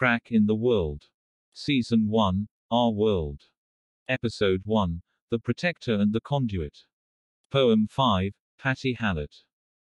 Crack in the World. Season 1, Our World. Episode 1, The Protector and the Conduit. Poem 5, Patty Hallett.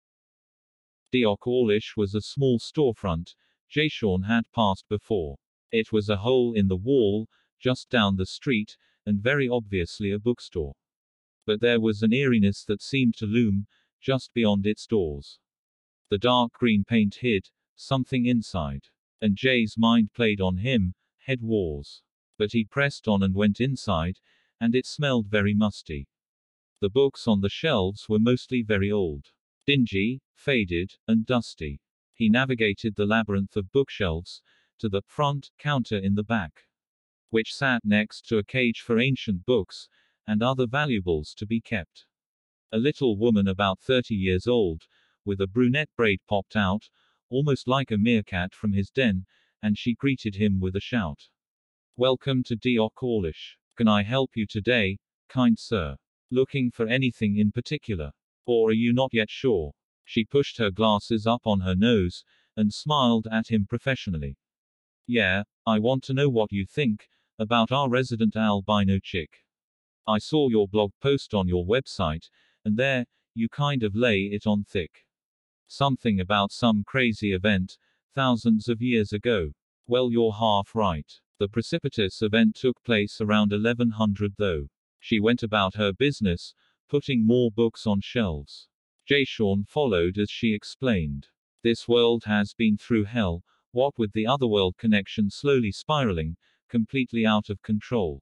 Dock Orlish was a small storefront Jayshawn had passed before. It was a hole in the wall, just down the street, and very obviously a bookstore. But there was an eeriness that seemed to loom, just beyond its doors. The dark green paint hid something inside. And Jay's mind played on him, head wars. But he pressed on and went inside, and it smelled very musty. The books on the shelves were mostly very old. Dingy, faded, and dusty. He navigated the labyrinth of bookshelves, to the front counter in the back, which sat next to a cage for ancient books, and other valuables to be kept. A little woman about 30 years old, with a brunette braid popped out, almost like a meerkat from his den, and she greeted him with a shout. "Welcome to Dock Orlish. Can I help you today, kind sir? Looking for anything in particular? Or are you not yet sure?" She pushed her glasses up on her nose, and smiled at him professionally. "Yeah, I want to know what you think about our resident albino chick. I saw your blog post on your website, and there, you kind of lay it on thick. Something about some crazy event, thousands of years ago. Well, you're half right. The precipitous event took place around 1100 though." She went about her business, putting more books on shelves. Jayshawn followed as she explained. "This world has been through hell, what with the otherworld connection slowly spiraling, completely out of control.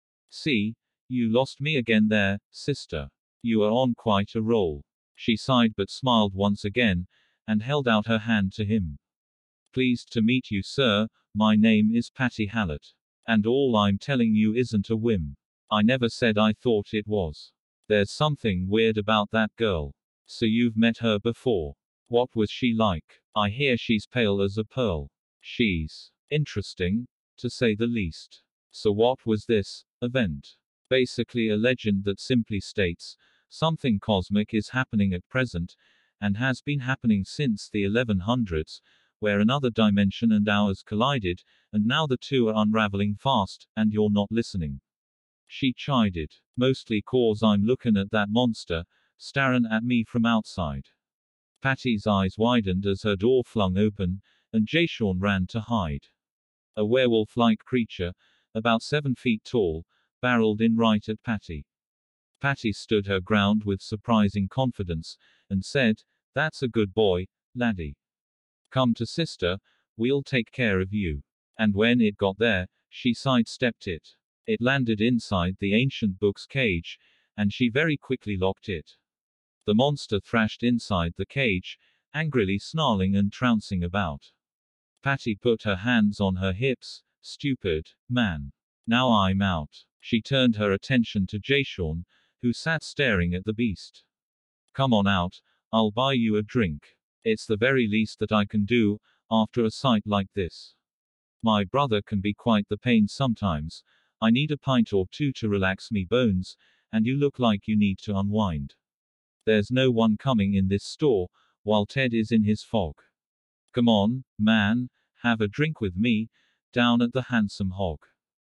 See, you lost me again there, sister. You are on quite a roll." She sighed but smiled once again, and held out her hand to him. "Pleased to meet you, sir. My name is Patty Hallett. And all I'm telling you isn't a whim. I never said I thought it was. There's something weird about that girl. So you've met her before. What was she like? I hear she's pale as a pearl. She's interesting, to say the least. So what was this event?" "Basically a legend that simply states, something cosmic is happening at present, and has been happening since the 1100s, where another dimension and ours collided, and now the two are unraveling fast, and you're not listening." She chided. "Mostly 'cause I'm looking at that monster, staring at me from outside." Patty's eyes widened as her door flung open, and Jayshawn ran to hide. A werewolf-like creature, about 7 feet tall, barreled in right at Patty. Patty stood her ground with surprising confidence, and said, "That's a good boy, laddie. Come to sister, we'll take care of you." And when it got there, she sidestepped it. It landed inside the ancient book's cage, and she very quickly locked it. The monster thrashed inside the cage, angrily snarling and trouncing about. Patty put her hands on her hips. "Stupid man. Now I'm out." She turned her attention to Jayshawn, who sat staring at the beast. "Come on out, I'll buy you a drink. It's the very least that I can do, after a sight like this. My brother can be quite the pain sometimes. I need a pint or two to relax me bones, and you look like you need to unwind. There's no one coming in this store, while Ted is in his fog. Come on, man, have a drink with me, down at the Handsome Hog."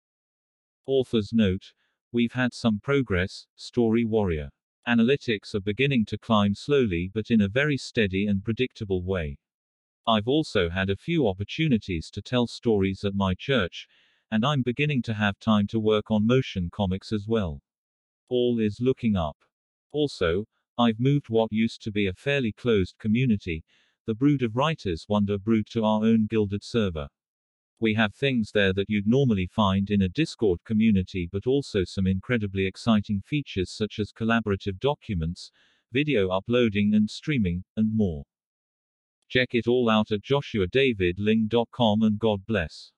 Author's note: we've had some progress, Story Warrior. Analytics are beginning to climb slowly but in a very steady and predictable way. I've also had a few opportunities to tell stories at my church, and I'm beginning to have time to work on motion comics as well. All is looking up. Also, I've moved what used to be a fairly closed community, the Brood of Writers Wonder Brood, to our own Gilded server. We have things there that you'd normally find in a Discord community, but also some incredibly exciting features such as collaborative documents, video uploading and streaming, and more. Check it all out at joshuadavidling.com, and God bless.